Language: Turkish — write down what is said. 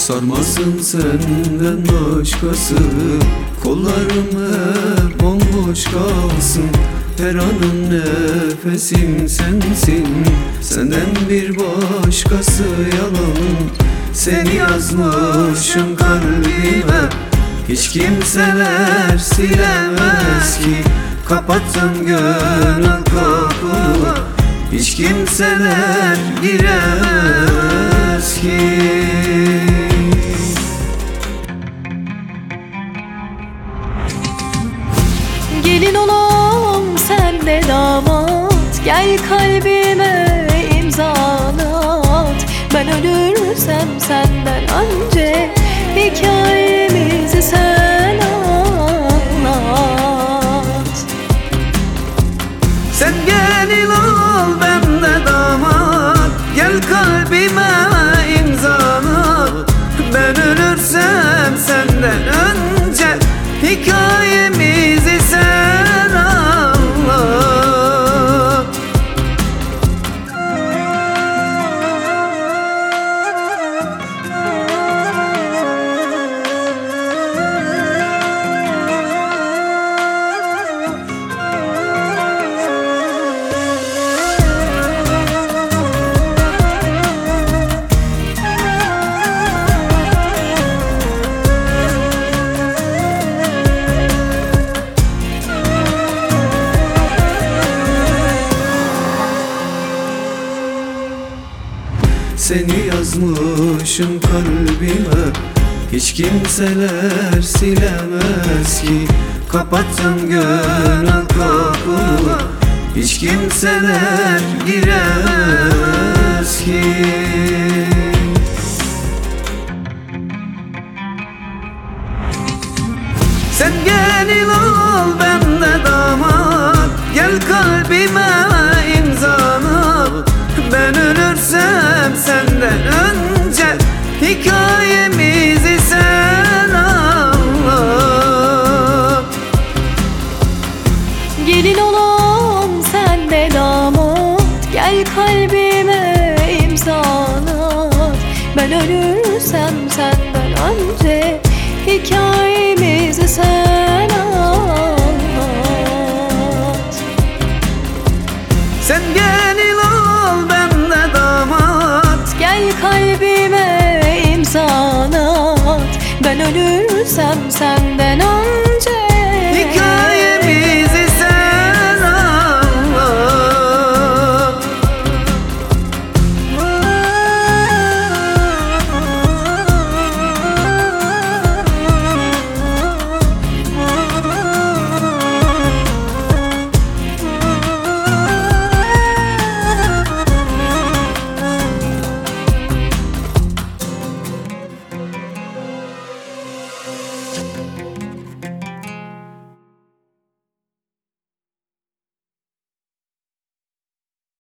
Sarmasın senden başkası, kollarım hep bomboş kalsın. Her anım nefesim sensin, senden bir başkası yalan. Seni yazmışım kalbime, hiç kimseler silemez ki. Kapattım gönül kapımı, hiç kimseler giremez ki. Gelin olam sen de damat, gel kalbime imzanı at. Ben ölürsem senden önce hikayemizi sen anlat. Sen gelin ol ben de damat, gel kalbime imzanı at. Ben ölürsem senden önce hikayemizi sen anlat. Seni yazmışım kalbime, hiç kimseler silemez ki. Kapattım gönül kapımı, hiç kimseler giremez ki. Sen gelin ol ben de damat, gel kalbime imzanı at. Ben ölürsem senden önce hikayemizi sen anlat. Gelin olam sen de damat, gel kalbime imzanı at. Ben ölürsem senden önce hikaye